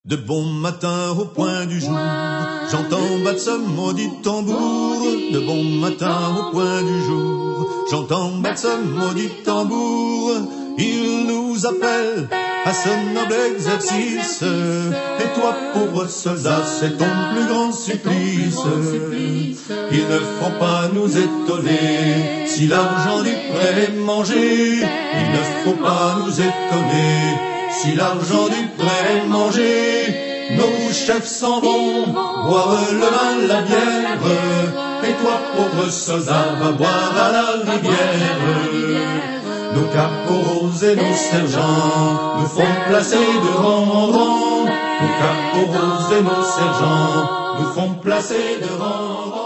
De bon matin au point du jour, j'entends battre ce maudit tambour. De bon matin au point du jour, j'entends battre ce maudit tambour. Il nous appelle à ce noble exercice. Et toi, pauvre soldat, c'est ton plus grand supplice. Il ne faut pas nous étonner si l'argent du prêt est mangé. Il ne faut pas nous étonner si l'argent du prêt est mangé. Nos chefs s'en vont boire le vin, la bière. Et toi, pauvre soldat, va boire à la rivière. Nos caporaux et nos sergents nous font placer de rang en rang. Nos caporaux et nos sergents nous font placer de rang en rang.